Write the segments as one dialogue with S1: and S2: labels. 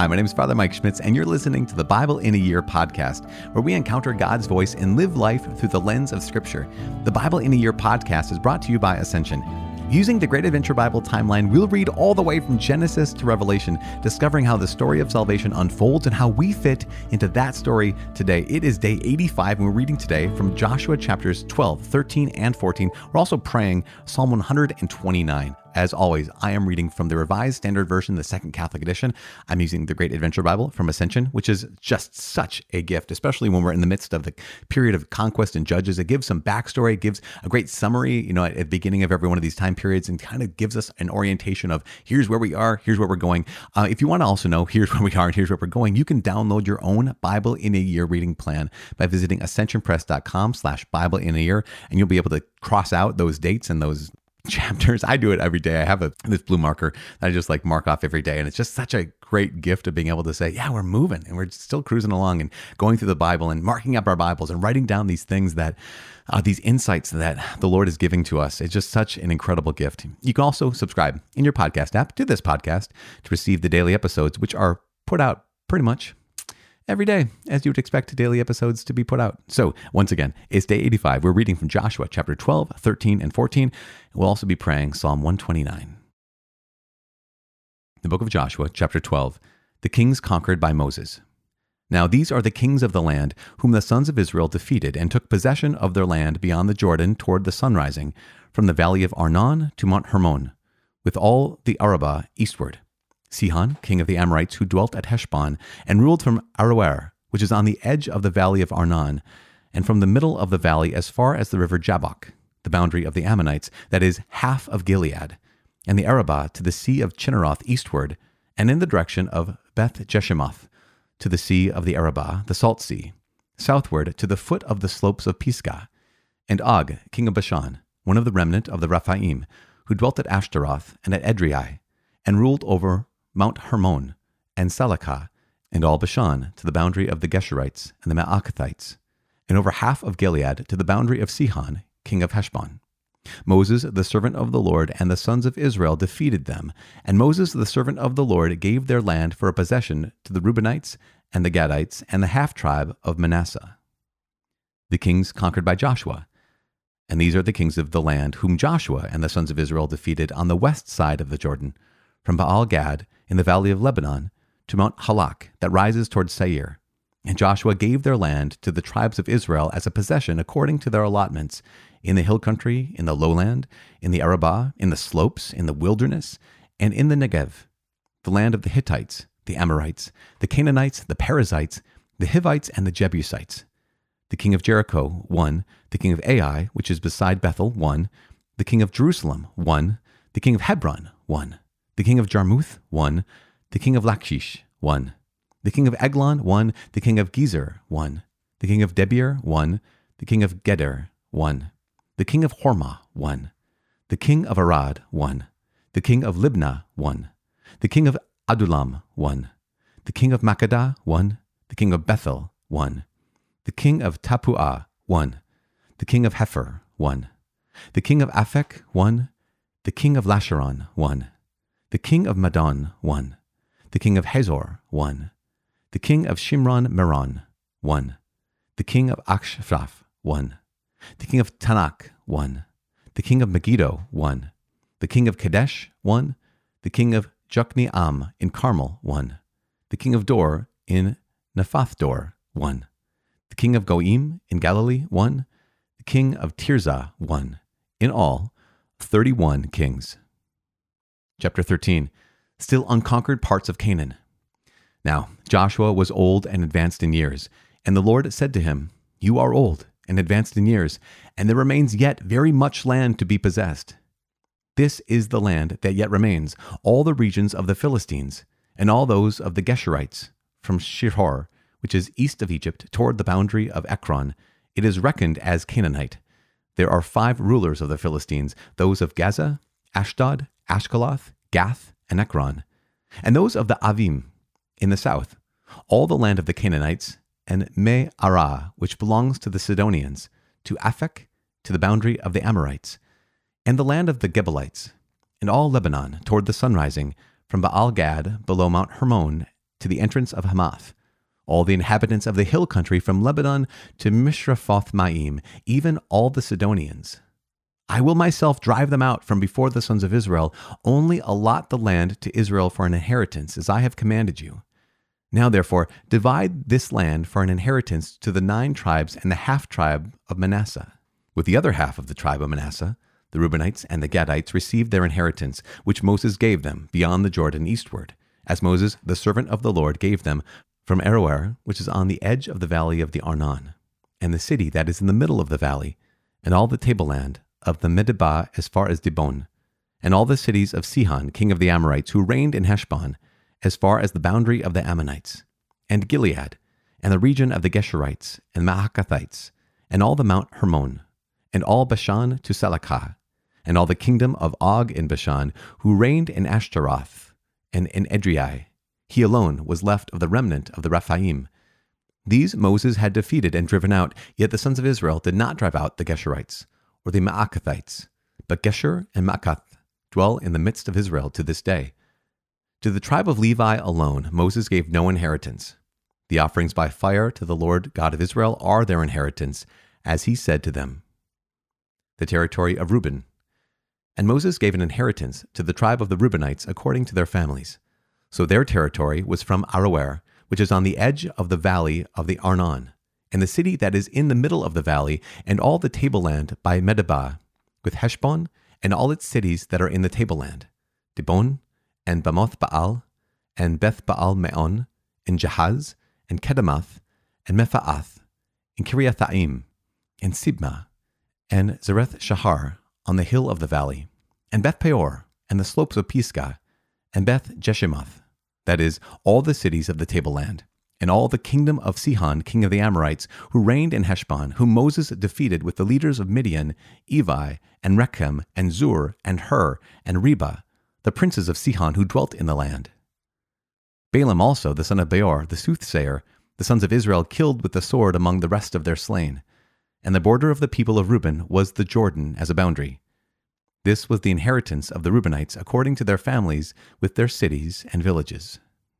S1: Hi, my name is Father Mike Schmitz, and you're listening to the Bible in a Year podcast, where we encounter God's voice and live life through the lens of Scripture. The Bible in a Year podcast is brought to you by Ascension. Using the Great Adventure Bible timeline, we'll read all the way from Genesis to Revelation, discovering how the story of salvation unfolds and how we fit into that story today. It is day 85, and we're reading today from Joshua chapters 12, 13, and 14. We're also praying Psalm 129. As always, I am reading from the Revised Standard Version, the Second Catholic Edition. I'm using the Great Adventure Bible from Ascension, which is just such a gift, especially when we're in the midst of the period of conquest and Judges. It gives some backstory, it gives a great summary, at the beginning of every one of these time periods, and kind of gives us an orientation of here's where we are, here's where we're going. If you want to also know here's where we are and here's where we're going, you can download your own Bible in a Year reading plan by visiting ascensionpress.com/Bible in a Year, and you'll be able to cross out those dates and those chapters. I do it every day. I have this blue marker that I just mark off every day. And it's just such a great gift of being able to say, yeah, we're moving and we're still cruising along and going through the Bible and marking up our Bibles and writing down these things that, these insights that the Lord is giving to us. It's just such an incredible gift. You can also subscribe in your podcast app to this podcast to receive the daily episodes, which are put out pretty much every day, as you would expect daily episodes to be put out. So once again, it's day 85. We're reading from Joshua chapter 12, 13, and 14. We'll also be praying Psalm 129. The book of Joshua, chapter 12, the kings conquered by Moses. Now these are the kings of the land whom the sons of Israel defeated and took possession of their land beyond the Jordan toward the sunrising, from the valley of Arnon to Mount Hermon, with all the Arabah eastward. Sihon, king of the Amorites, who dwelt at Heshbon, and ruled from Aroer, which is on the edge of the valley of Arnon, and from the middle of the valley as far as the river Jabbok, the boundary of the Ammonites, that is, half of Gilead, and the Arabah to the sea of Chinneroth eastward, and in the direction of Beth Jeshimoth, to the sea of the Arabah, the Salt Sea, southward to the foot of the slopes of Pisgah, and Og, king of Bashan, one of the remnant of the Rephaim, who dwelt at Ashtaroth and at Edrei, and ruled over Mount Hermon, and Salakah, and all Bashan, to the boundary of the Geshurites and the Maacathites, and over half of Gilead to the boundary of Sihon, king of Heshbon. Moses, the servant of the Lord, and the sons of Israel defeated them, and Moses, the servant of the Lord, gave their land for a possession to the Reubenites and the Gadites and the half-tribe of Manasseh. The kings conquered by Joshua. And these are the kings of the land whom Joshua and the sons of Israel defeated on the west side of the Jordan, from Baal-Gad in the valley of Lebanon to Mount Halak that rises toward Seir. And Joshua gave their land to the tribes of Israel as a possession according to their allotments, in the hill country, in the lowland, in the Arabah, in the slopes, in the wilderness, and in the Negev, the land of the Hittites, the Amorites, the Canaanites, the Perizzites, the Hivites, and the Jebusites. The king of Jericho, 1, the king of Ai, which is beside Bethel, 1, the king of Jerusalem, 1, the king of Hebron, 1, the king of Jarmuth, 1, the king of Lachish, 1, the king of Eglon, 1, the king of Gezer, 1, the king of Debir, 1, the king of Geder, 1, the king of Hormah, 1, the king of Arad, 1, the king of Libnah, 1, the king of Adullam, 1, the king of Makkedah, 1, the king of Bethel, 1, the king of Tappuah, 1, the king of Hepher, 1, the king of Aphek, 1, the king of Lasharon, 1, the king of Madon, 1, the king of Hazor, 1, the king of Shimron Meron, 1, the king of Akshaph, 1, the king of Tanakh, 1, the king of Megiddo, 1, the king of Kadesh, 1, the king of Jokneam in Carmel, 1, the king of Dor in Nephath-dor, 1, the king of Goim in Galilee, 1, the king of Tirzah, 1, in all, 31 kings. Chapter 13, still unconquered parts of Canaan. Now Joshua was old and advanced in years, and the Lord said to him, You are old and advanced in years, and there remains yet very much land to be possessed. This is the land that yet remains, all the regions of the Philistines, and all those of the Geshurites, from Shihor, which is east of Egypt, toward the boundary of Ekron. It is reckoned as Canaanite. There are 5 rulers of the Philistines, those of Gaza, Ashdod, Ashkaloth, Gath, and Ekron, and those of the Avim in the south, all the land of the Canaanites, and Me-arah, which belongs to the Sidonians, to Aphek, to the boundary of the Amorites, and the land of the Gebalites, and all Lebanon toward the sunrising, from Baal-Gad below Mount Hermon, to the entrance of Hamath, all the inhabitants of the hill country from Lebanon to Mishrafoth-maim, even all the Sidonians. I will myself drive them out from before the sons of Israel, only allot the land to Israel for an inheritance, as I have commanded you. Now therefore, divide this land for an inheritance to the 9 tribes and the half-tribe of Manasseh. With the other half of the tribe of Manasseh, the Reubenites and the Gadites received their inheritance, which Moses gave them beyond the Jordan eastward, as Moses, the servant of the Lord, gave them from Aroer, which is on the edge of the valley of the Arnon, and the city that is in the middle of the valley, and all the tableland of the Medeba as far as Dibon, and all the cities of Sihon, king of the Amorites, who reigned in Heshbon, as far as the boundary of the Ammonites, and Gilead, and the region of the Geshurites, and Maacathites, and all the Mount Hermon, and all Bashan to Salakah, and all the kingdom of Og in Bashan, who reigned in Ashtaroth, and in Edrei. He alone was left of the remnant of the Rephaim. These Moses had defeated and driven out, yet the sons of Israel did not drive out the Geshurites, or the Maacathites, but Geshur and Maacath dwell in the midst of Israel to this day. To the tribe of Levi alone Moses gave no inheritance. The offerings by fire to the Lord God of Israel are their inheritance, as he said to them. The territory of Reuben. And Moses gave an inheritance to the tribe of the Reubenites according to their families. So their territory was from Aroer, which is on the edge of the valley of the Arnon, and the city that is in the middle of the valley, and all the tableland by Medeba, with Heshbon, and all its cities that are in the tableland, Dibon, and Bamoth Baal, and Beth Baal Meon, and Jahaz, and Kedemoth, and Mephaath, and Kiriathaim, and Sibmah, and Zareth Shahar, on the hill of the valley, and Beth Peor, and the slopes of Pisgah, and Beth Jeshimoth, that is, all the cities of the tableland, and all the kingdom of Sihon, king of the Amorites, who reigned in Heshbon, whom Moses defeated with the leaders of Midian, Evi, and Rechem, and Zur, and Hur, and Reba, the princes of Sihon who dwelt in the land. Balaam also, the son of Beor, the soothsayer, the sons of Israel killed with the sword among the rest of their slain. And the border of the people of Reuben was the Jordan as a boundary. This was the inheritance of the Reubenites according to their families with their cities and villages.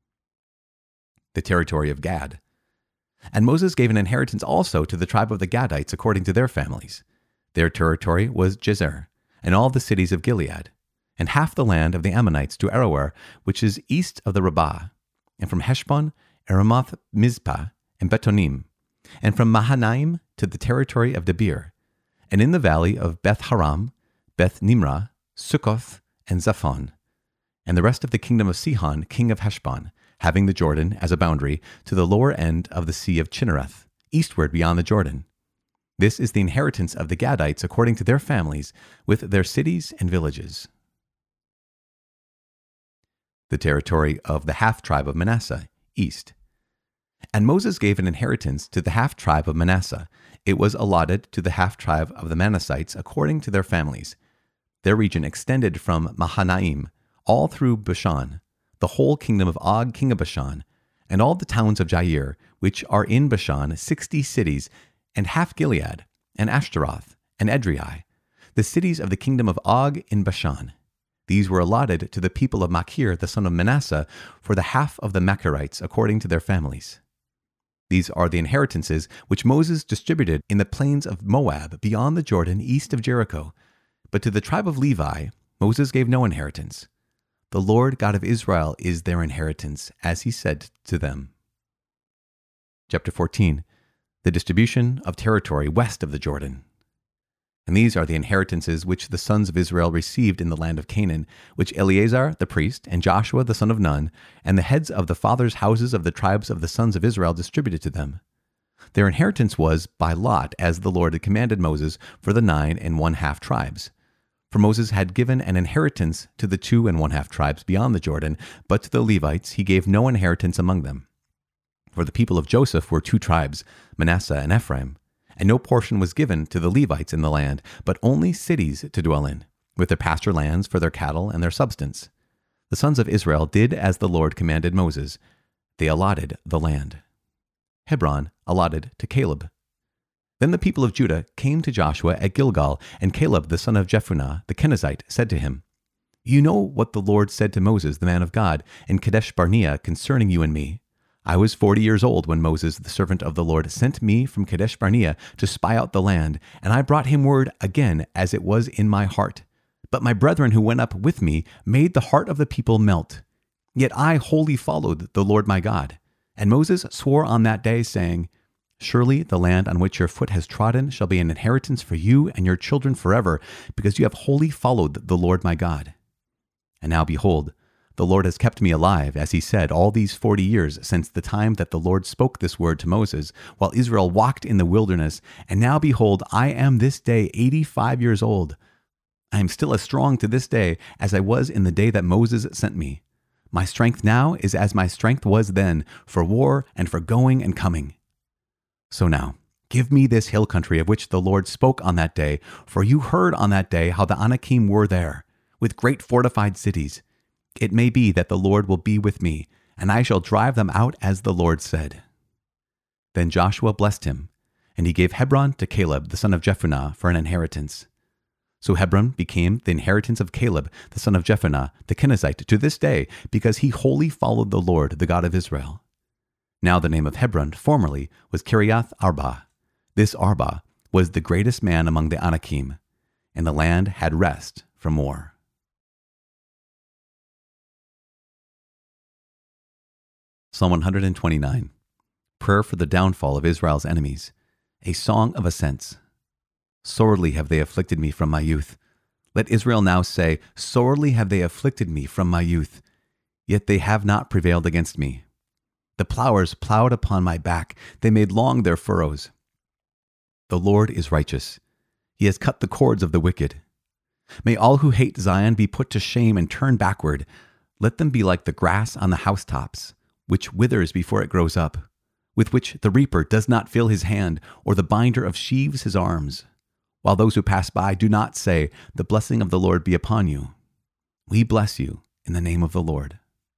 S1: The territory of Gad. And Moses gave an inheritance also to the tribe of the Gadites according to their families. Their territory was Jezer, and all the cities of Gilead, and half the land of the Ammonites to Aroer, which is east of the Rabbah, and from Heshbon, Aramoth Mizpah, and Betonim, and from Mahanaim to the territory of Debir, and in the valley of Beth Haram, Beth Nimrah, Sukkoth, and Zaphon, and the rest of the kingdom of Sihon, king of Heshbon, having the Jordan as a boundary to the lower end of the sea of Chinnereth, eastward beyond the Jordan. This is the inheritance of the Gadites according to their families, with their cities and villages. The territory of the half-tribe of Manasseh, east. And Moses gave an inheritance to the half-tribe of Manasseh. It was allotted to the half-tribe of the Manassites according to their families. Their region extended from Mahanaim, all through Bashan, the whole kingdom of Og, king of Bashan, and all the towns of Jair, which are in Bashan, 60 cities, and half Gilead, and Ashtaroth, and Edrei, the cities of the kingdom of Og in Bashan. These were allotted to the people of Machir, the son of Manasseh, for the half of the Machirites according to their families. These are the inheritances which Moses distributed in the plains of Moab beyond the Jordan east of Jericho. But to the tribe of Levi, Moses gave no inheritance. The Lord God of Israel is their inheritance, as he said to them. Chapter 14. The distribution of territory west of the Jordan. And these are the inheritances which the sons of Israel received in the land of Canaan, which Eleazar the priest, and Joshua the son of Nun, and the heads of the fathers' houses of the tribes of the sons of Israel distributed to them. Their inheritance was by lot, as the Lord had commanded Moses, for the 9 1/2 tribes. For Moses had given an inheritance to the 2 1/2 tribes beyond the Jordan, but to the Levites he gave no inheritance among them. For the people of Joseph were 2 tribes, Manasseh and Ephraim, and no portion was given to the Levites in the land, but only cities to dwell in, with their pasture lands for their cattle and their substance. The sons of Israel did as the Lord commanded Moses. They allotted the land. Hebron allotted to Caleb. Then the people of Judah came to Joshua at Gilgal, and Caleb the son of Jephunneh the Kenizzite said to him, You know what the Lord said to Moses, the man of God, in Kadesh Barnea concerning you and me. I was 40 years old when Moses, the servant of the Lord, sent me from Kadesh Barnea to spy out the land, and I brought him word again as it was in my heart. But my brethren who went up with me made the heart of the people melt. Yet I wholly followed the Lord my God. And Moses swore on that day, saying, Surely the land on which your foot has trodden shall be an inheritance for you and your children forever, because you have wholly followed the Lord my God. And now behold, the Lord has kept me alive, as he said, all these 40 years since the time that the Lord spoke this word to Moses, while Israel walked in the wilderness. And now behold, I am this day 85 years old. I am still as strong to this day as I was in the day that Moses sent me. My strength now is as my strength was then, for war and for going and coming. So now, give me this hill country of which the Lord spoke on that day, for you heard on that day how the Anakim were there, with great fortified cities. It may be that the Lord will be with me, and I shall drive them out as the Lord said. Then Joshua blessed him, and he gave Hebron to Caleb, the son of Jephunneh, for an inheritance. So Hebron became the inheritance of Caleb, the son of Jephunneh, the Kenizzite, to this day, because he wholly followed the Lord, the God of Israel. Now the name of Hebron formerly was Kiriath Arba. This Arba was the greatest man among the Anakim, and the land had rest from war. Psalm 129, Prayer for the downfall of Israel's enemies, a song of ascents. Sorely have they afflicted me from my youth. Let Israel now say, Sorely have they afflicted me from my youth, yet they have not prevailed against me. The plowers plowed upon my back, they made long their furrows. The Lord is righteous. He has cut the cords of the wicked. May all who hate Zion be put to shame and turn backward. Let them be like the grass on the housetops, which withers before it grows up, with which the reaper does not fill his hand, or the binder of sheaves his arms. While those who pass by do not say, The blessing of the Lord be upon you. We bless you in the name of the Lord.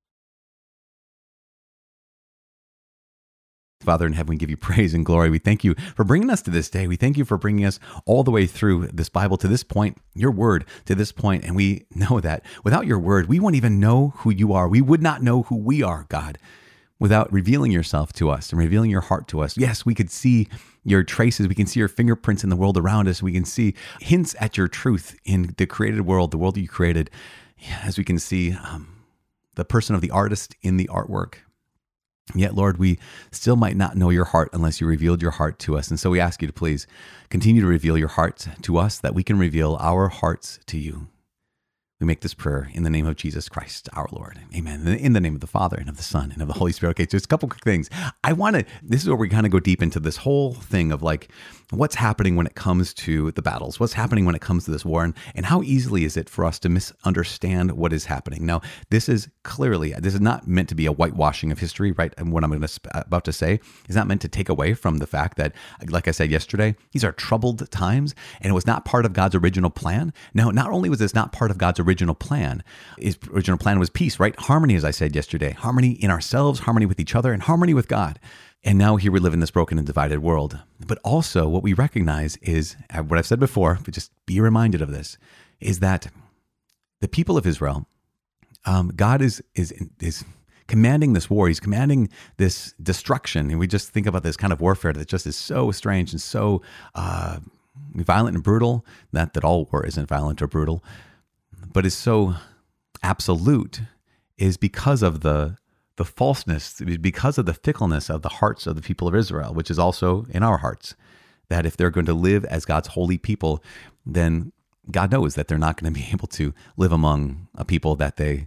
S1: Father in heaven, we give you praise and glory. We thank you for bringing us to this day. We thank you for bringing us all the way through this Bible to this point, your word to this point. And we know that without your word, we won't even know who you are. We would not know who we are, God, without revealing yourself to us and revealing your heart to us. Yes, we could see your traces. We can see your fingerprints in the world around us. We can see hints at your truth in the created world, the world that you created, as we can see the person of the artist in the artwork. Yet, Lord, we still might not know your heart unless you revealed your heart to us. And so we ask you to please continue to reveal your heart to us, that we can reveal our hearts to you. We make this prayer in the name of Jesus Christ, our Lord. Amen. In the name of the Father, and of the Son, and of the Holy Spirit. Okay, just a couple quick things. This is where we kind of go deep into this whole thing of like, what's happening when it comes to the battles? What's happening when it comes to this war? And how easily is it for us to misunderstand what is happening? Now, this is not meant to be a whitewashing of history, right? And what I'm about to say is not meant to take away from the fact that, like I said yesterday, these are troubled times, and it was not part of God's original plan. Now, not only was this not part of God's original plan, his original plan was peace, right? Harmony, as I said yesterday, harmony in ourselves, harmony with each other, and harmony with God. And now here we live in this broken and divided world. But also what we recognize is, what I've said before, but just be reminded of this, is that the people of Israel, God is commanding this war. He's commanding this destruction. And we just think about this kind of warfare that just is so strange and so violent and brutal. Not that all war isn't violent or brutal, but is so absolute, is because of the falseness, because of the fickleness of the hearts of the people of Israel, which is also in our hearts, that if they're going to live as God's holy people, then God knows that they're not going to be able to live among a people that they'd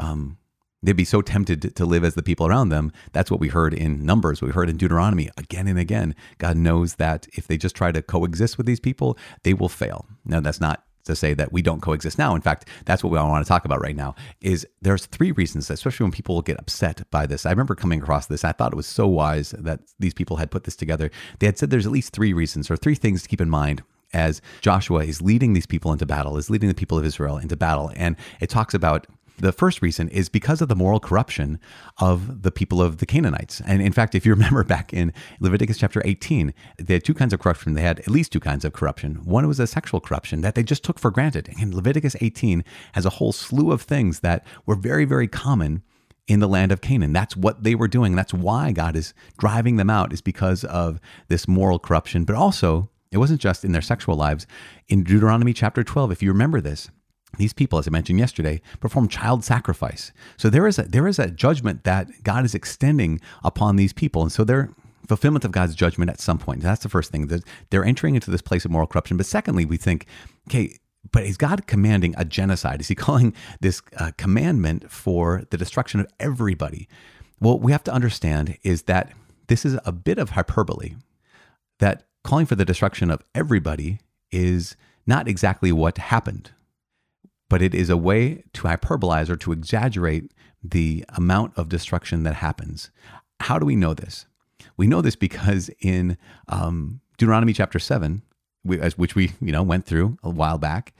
S1: be so tempted to live as the people around them. That's what we heard in Numbers, what we heard in Deuteronomy again and again. God knows that if they just try to coexist with these people, they will fail. Now, that's not to say that we don't coexist now. In fact, that's what we all want to talk about right now, is there's three reasons, especially when people get upset by this. I remember coming across this. I thought it was so wise that these people had put this together. They had said there's at least three reasons or three things to keep in mind as Joshua is leading these people into battle, is leading the people of Israel into battle. And it talks about The first reason is because of the moral corruption of the people of the Canaanites. And in fact, if you remember back in Leviticus chapter 18, they had two kinds of corruption. They had at least two kinds of corruption. One was a sexual corruption that they just took for granted. And Leviticus 18 has a whole slew of things that were very, very common in the land of Canaan. That's what they were doing. That's why God is driving them out, is because of this moral corruption. But also, it wasn't just in their sexual lives. In Deuteronomy chapter 12, if you remember this, these people, as I mentioned yesterday, perform child sacrifice. So there is a judgment that God is extending upon these people. And so they're fulfillment of God's judgment at some point. That's the first thing. They're entering into this place of moral corruption. But secondly, we think, okay, but is God commanding a genocide? Is he calling this commandment for the destruction of everybody? Well, we have to understand is that this is a bit of hyperbole, that calling for the destruction of everybody is not exactly what happened, but it is a way to hyperbolize or to exaggerate the amount of destruction that happens. How do we know this? We know this because in Deuteronomy chapter 7, which we went through a while back,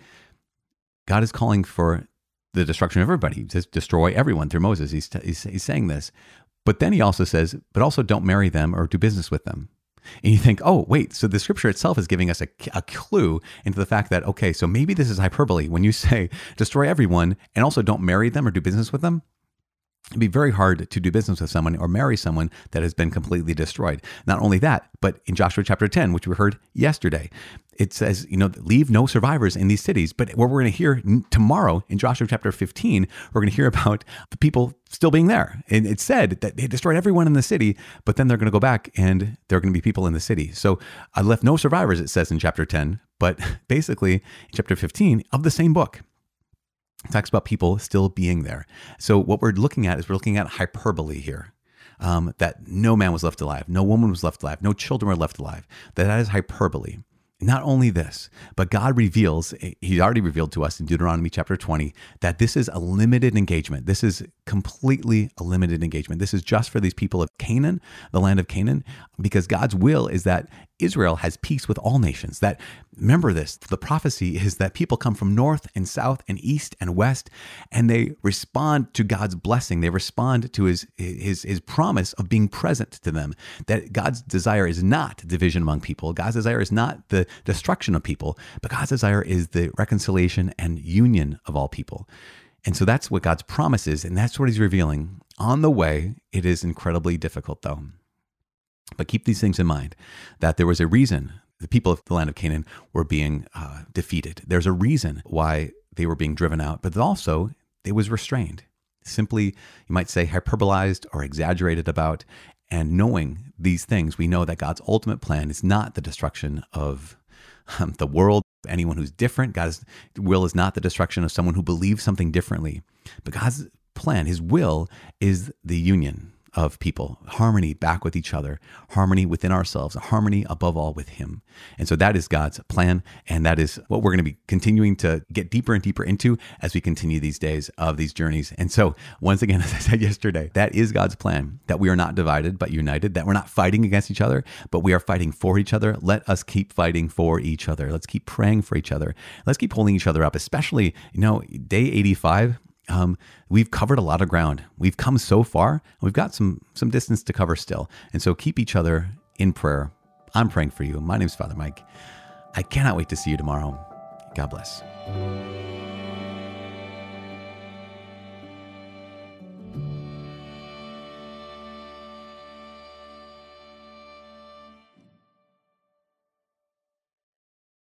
S1: God is calling for the destruction of everybody, to destroy everyone through Moses. He's saying this. But then he also says, but also don't marry them or do business with them. And you think, oh, wait, so the scripture itself is giving us a clue into the fact that, okay, so maybe this is hyperbole. When you say destroy everyone and also don't marry them or do business with them, it'd be very hard to do business with someone or marry someone that has been completely destroyed. Not only that, but in Joshua chapter 10, which we heard yesterday, it says, leave no survivors in these cities. But what we're going to hear tomorrow in Joshua chapter 15, we're going to hear about the people still being there. And it said that they destroyed everyone in the city, but then they're going to go back and there are going to be people in the city. So I left no survivors, it says in chapter 10, but basically in chapter 15 of the same book, it talks about people still being there. So what we're looking at is we're looking at hyperbole here, that no man was left alive, no woman was left alive, no children were left alive. That is hyperbole. Not only this, but God reveals, he's already revealed to us in Deuteronomy chapter 20, that this is a limited engagement. This is completely a limited engagement. This is just for these people of Canaan, the land of Canaan, because God's will is that Israel has peace with all nations. That, remember this, the prophecy is that people come from north and south and east and west, and they respond to God's blessing. They respond to his promise of being present to them. That God's desire is not division among people. God's desire is not the destruction of people, but God's desire is the reconciliation and union of all people. And so that's what God's promise is, and that's what he's revealing. On the way, it is incredibly difficult though. But keep these things in mind, that there was a reason the people of the land of Canaan were being defeated. There's a reason why they were being driven out, but also it was restrained. Simply, you might say, hyperbolized or exaggerated about. And knowing these things, we know that God's ultimate plan is not the destruction of the world, anyone who's different. God's will is not the destruction of someone who believes something differently. But God's plan, his will, is the union of people, harmony back with each other, harmony within ourselves, harmony above all with him. And so that is God's plan. And that is what we're going to be continuing to get deeper and deeper into as we continue these days of these journeys. And so once again, as I said yesterday, that is God's plan, that we are not divided, but united, that we're not fighting against each other, but we are fighting for each other. Let us keep fighting for each other. Let's keep praying for each other. Let's keep holding each other up, especially, day 85. We've covered a lot of ground. We've come so far. We've got some distance to cover still. And so keep each other in prayer. I'm praying for you. My name is Father Mike. I cannot wait to see you tomorrow. God bless.